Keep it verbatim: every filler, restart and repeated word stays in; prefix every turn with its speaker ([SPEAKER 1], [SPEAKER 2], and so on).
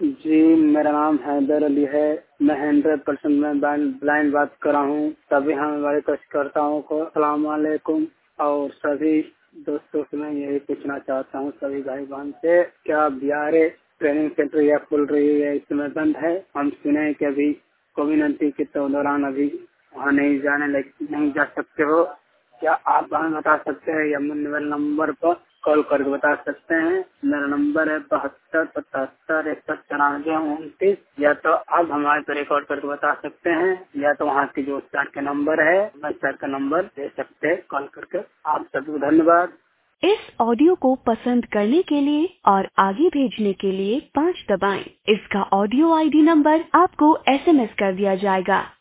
[SPEAKER 1] जी, मेरा नाम हैदर अली है। मैं हंड्रेड परसेंट में ब्लाइंड बात कर रहा हूँ। सभी हमारे कष्टकर्ताओं को अस्सलाम वालेकुम। और सभी दोस्तों से मैं यही पूछना चाहता हूँ, सभी भाई बहन से, क्या बिहारे ट्रेनिंग सेंटर यह खुल रही है, इस समय बंद है? हम सुने कि अभी कोविड नाइन्टीन के दौरान अभी वहाँ नहीं जाने नहीं जा सकते हो। क्या आप हमें बता सकते हैं या मेरे नंबर पर कॉल करके बता सकते हैं? मेरा नंबर है बहत्तर पचहत्तर इकसठ चौरानवे उनतीस। या तो आप हमारे पे रिकॉर्ड करके बता सकते हैं, या तो वहाँ की जो सर का नंबर है, मैं सर का नंबर दे सकते हैं कॉल करके। आप सभी को धन्यवाद।
[SPEAKER 2] इस ऑडियो को पसंद करने के लिए और आगे भेजने के लिए पाँच दबाएं। इसका ऑडियो आईडी नंबर आपको एसएमएस कर दिया जाएगा।